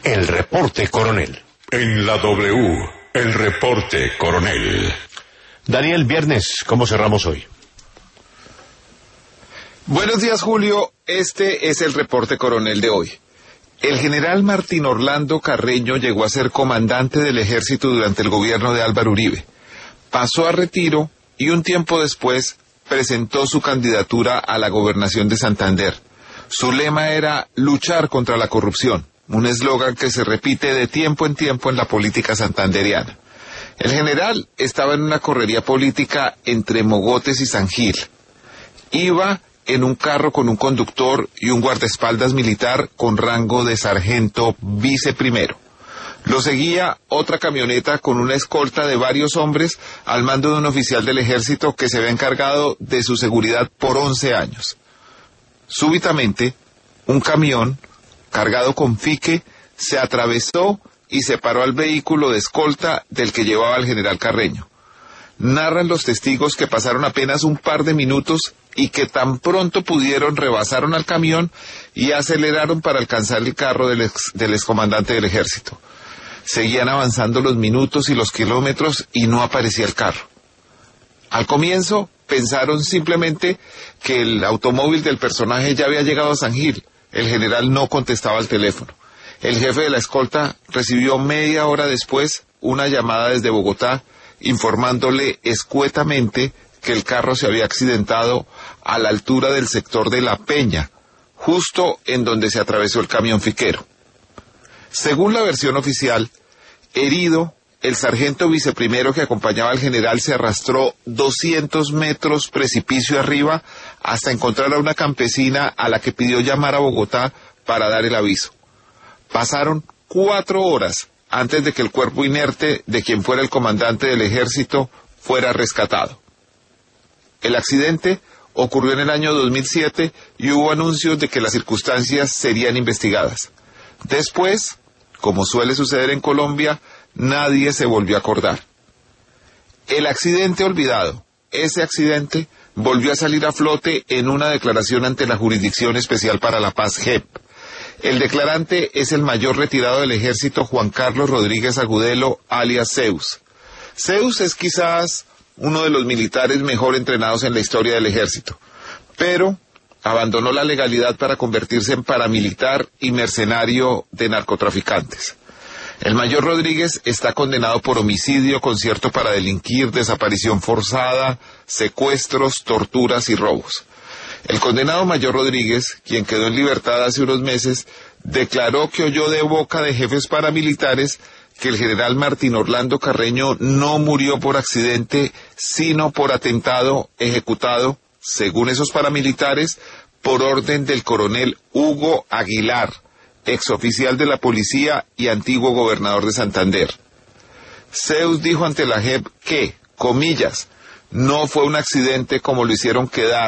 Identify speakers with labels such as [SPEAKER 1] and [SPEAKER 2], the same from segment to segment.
[SPEAKER 1] el reporte coronel.
[SPEAKER 2] En la W, el reporte coronel.
[SPEAKER 1] Daniel, viernes, ¿cómo cerramos hoy?
[SPEAKER 3] Buenos días, Julio. Este es el reporte coronel de hoy. El general Martín Orlando Carreño llegó a ser comandante del ejército durante el gobierno de Álvaro Uribe. Pasó a retiro y un tiempo después presentó su candidatura a la gobernación de Santander. Su lema era luchar contra la corrupción, un eslogan que se repite de tiempo en tiempo en la política santandereana. El general estaba en una correría política entre Mogotes y San Gil. Iba en un carro con un conductor y un guardaespaldas militar con rango de sargento viceprimero. Lo seguía otra camioneta con una escolta de varios hombres al mando de un oficial del ejército que se había encargado de su seguridad por 11 años. Súbitamente, un camión cargado con fique se atravesó y separó al vehículo de escolta del que llevaba al general Carreño. Narran los testigos que pasaron apenas un par de minutos y que tan pronto pudieron rebasaron al camión y aceleraron para alcanzar el carro del excomandante del ejército. Seguían avanzando los minutos y los kilómetros y no aparecía el carro. Al comienzo pensaron simplemente que el automóvil del personaje ya había llegado a San Gil. El general no contestaba al teléfono. El jefe de la escolta recibió media hora después una llamada desde Bogotá informándole escuetamente que el carro se había accidentado a la altura del sector de La Peña, justo en donde se atravesó el camión fiquero. Según la versión oficial, herido, el sargento viceprimero que acompañaba al general se arrastró 200 metros precipicio arriba hasta encontrar a una campesina a la que pidió llamar a Bogotá para dar el aviso. Pasaron 4 horas antes de que el cuerpo inerte de quien fuera el comandante del ejército fuera rescatado. El accidente ocurrió en el año 2007 y hubo anuncios de que las circunstancias serían investigadas. Después, como suele suceder en Colombia, nadie se volvió a acordar. El accidente olvidado, ese accidente, volvió a salir a flote en una declaración ante la Jurisdicción Especial para la Paz, JEP. El declarante es el mayor retirado del ejército Juan Carlos Rodríguez Agudelo, alias Zeus. Zeus es quizás uno de los militares mejor entrenados en la historia del ejército, pero abandonó la legalidad para convertirse en paramilitar y mercenario de narcotraficantes. El mayor Rodríguez está condenado por homicidio, concierto para delinquir, desaparición forzada, secuestros, torturas y robos. El condenado mayor Rodríguez, quien quedó en libertad hace unos meses, declaró que oyó de boca de jefes paramilitares que el general Martín Orlando Carreño no murió por accidente, sino por atentado ejecutado, según esos paramilitares, por orden del coronel Hugo Aguilar, exoficial de la policía y antiguo gobernador de Santander. Zeus dijo ante la JEP que, comillas, no fue un accidente como lo hicieron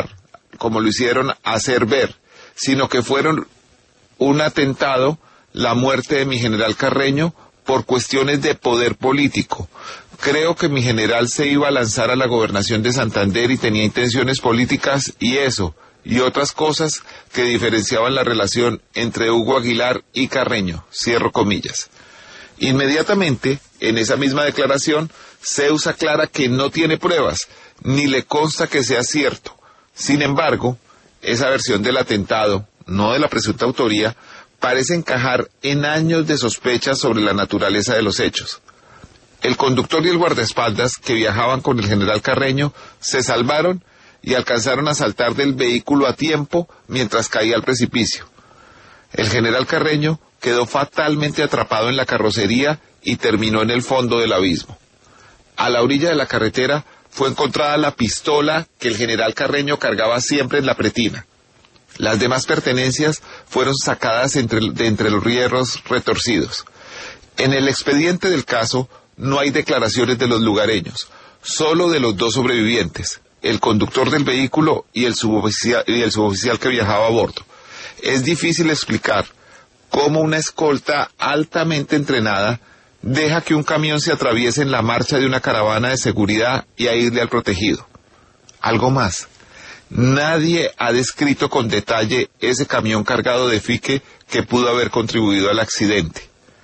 [SPEAKER 3] hacer ver, sino que fueron un atentado, la muerte de mi general Carreño, por cuestiones de poder político. Creo que mi general se iba a lanzar a la gobernación de Santander y tenía intenciones políticas y eso, y otras cosas que diferenciaban la relación entre Hugo Aguilar y Carreño, cierro comillas. Inmediatamente, en esa misma declaración, Zeus aclara que no tiene pruebas, ni le consta que sea cierto. Sin embargo, esa versión del atentado, no de la presunta autoría, parece encajar en años de sospechas sobre la naturaleza de los hechos. El conductor y el guardaespaldas que viajaban con el general Carreño se salvaron y alcanzaron a saltar del vehículo a tiempo mientras caía al precipicio. El general Carreño quedó fatalmente atrapado en la carrocería y terminó en el fondo del abismo. A la orilla de la carretera fue encontrada la pistola que el general Carreño cargaba siempre en la pretina. Las demás pertenencias fueron sacadas de entre los hierros retorcidos. En el expediente del caso no hay declaraciones de los lugareños, solo de los 2 sobrevivientes, el conductor del vehículo y el suboficial que viajaba a bordo. Es difícil explicar cómo una escolta altamente entrenada deja que un camión se atraviese en la marcha de una caravana de seguridad y aísle al protegido. Algo más. Nadie ha descrito con detalle ese camión cargado de fique que pudo haber contribuido al accidente.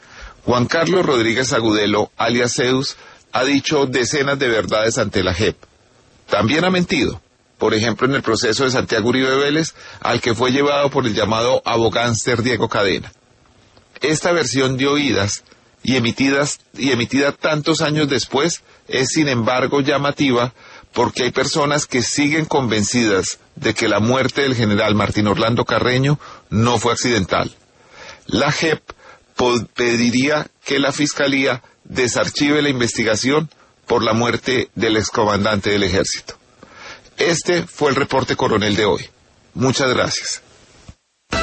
[SPEAKER 3] Juan Carlos Rodríguez Agudelo, alias Zeus, ha dicho decenas de verdades ante la JEP. También ha mentido, por ejemplo en el proceso de Santiago Uribe Vélez, al que fue llevado por el llamado abogánster Diego Cadena. Esta versión de oídas y emitida tantos años después es sin embargo llamativa porque hay personas que siguen convencidas de que la muerte del general Martín Orlando Carreño no fue accidental. La JEP pediría que la Fiscalía desarchive la investigación por la muerte del excomandante del Ejército. Este fue el reporte coronel de hoy. Muchas gracias.